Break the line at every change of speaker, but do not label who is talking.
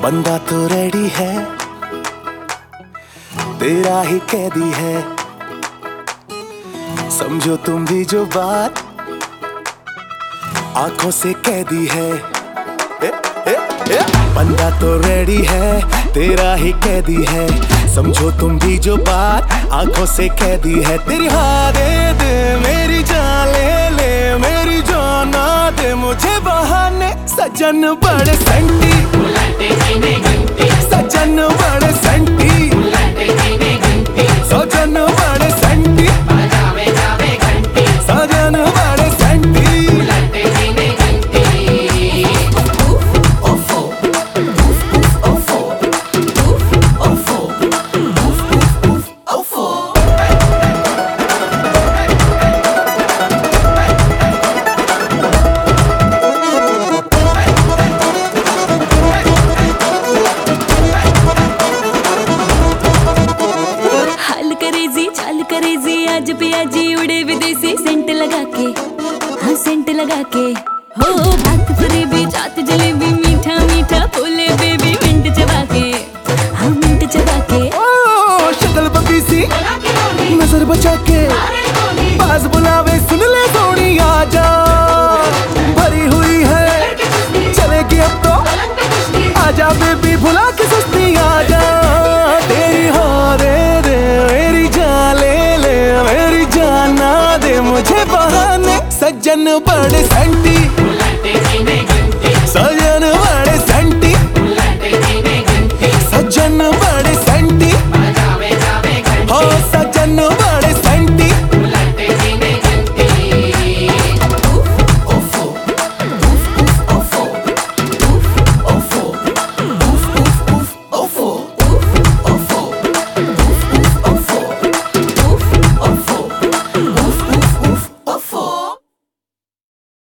बंदा तो रेडी है, तेरा ही कैदी है। समझो तुम भी जो बात आंखों से कैदी है। बंदा तो रेडी है, तेरा ही कैदी है। समझो तुम भी जो बात आंखों से कैदी है। तेरी हाँ दे दे, मेरी जान ले ले, मेरी जान ना दे मुझे बहाने। सजन बड़े सेंटी, सजन बड़े सेंटी, सजन बड़े सेंटी, सजन बड़े सेंटी।
आज पियाजी उड़े विदेशी सेंट लगा के, हाँ सेंट लगा के। हो बात फरेबी जात जलेबी, मीठा मीठा बोले बेबी, मिंट चबा के, हाँ मिंट चबा के।
ओ शक्ल बबीसी नजर बचा के, बाज बुलावे सुन ले सोनी आजा। भरी हुई है चलेगी अब तो, आजा बेबी भुला के सुस्ती आजा। तेरी हाँ दे दे, मेरी जान ले ले, मेरी जान ना दे मुझे बहाने। सज्जन बड़े सेंटी, सजन